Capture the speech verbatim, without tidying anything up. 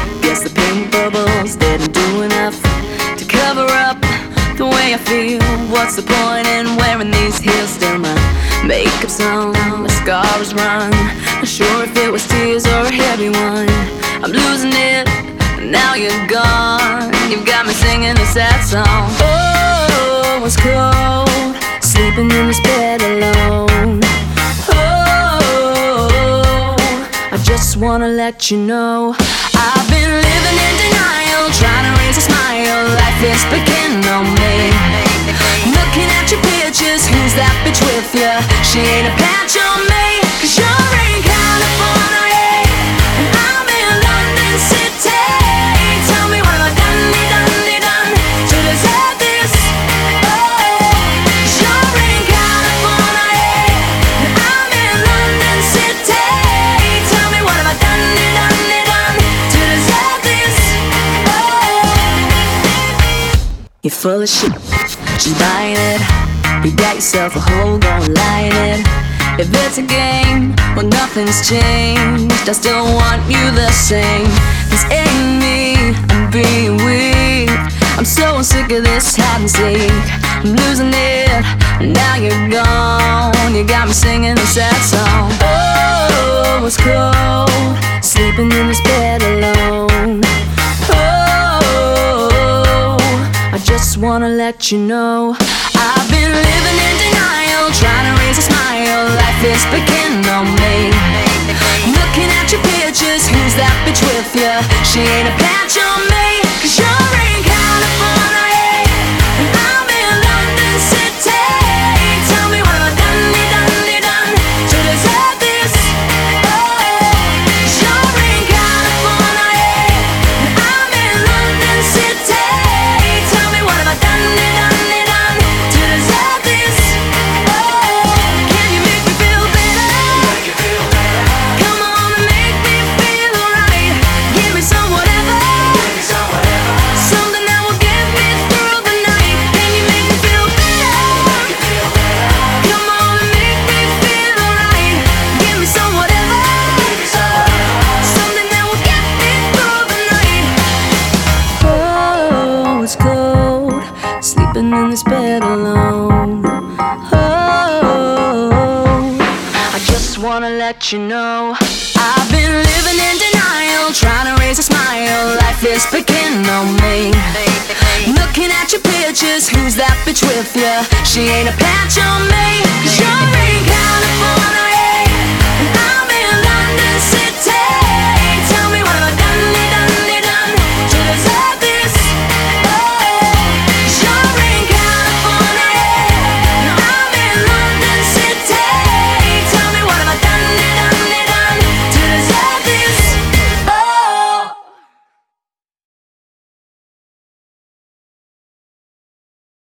Guess the pink bubbles didn't do enough to cover up the way I feel. What's the point in wearing these heels? Still my makeup's on, my scars run. Not sure if it was tears or a heavy one. I'm losing it, now you're gone. You've got me singing a sad song. Oh, it's cold, sleeping in this bed alone. Oh, I just wanna let you know I've been living in denial, trying to raise a smile. Life is picking on me. Looking at your pictures, who's that bitch with ya? She ain't a patch on me, 'cause you're in California and I'm in London City. Tell me what have I done, done, done to deserve this? Oh, 'cause you're in California and I'm in London City. Tell me what have I done, done, done to deserve this? Oh, you're full of shit, just buying it. You got yourself a hole, gonna lie in it. If it's a game, well nothing's changed. I still want you the same. This ain't me, I'm being weak. I'm so sick of this hide and seek. I'm losing it, now you're gone. You got me singing a sad song. Oh, it's cold, sleeping in this bed alone. Oh, I just wanna let you know I've been living in denial, trying to raise a smile. Life is picking on me. Looking at your pictures, who's that bitch with ya? She ain't a patch on me, 'cause you're in California and I'm in London City. Tell me what have I done, done, done to deserve this? Oh, 'cause you're in California and I'm in London City. Tell me what have I done, done, done to deserve this? Oh, can you make me feel better? Come on and make me feel right. Give me some whatever, something that will get me through the night. Can you make me feel better? Come on and make me feel right. Give me some whatever, something that will get me through the night. Oh, it's cold, sleeping in this bed alone. Oh, I just wanna let you know I've been living in denial, trying to raise a smile. Life is picking on me. Looking at your pictures, who's that bitch with ya? She ain't a patch on me, 'cause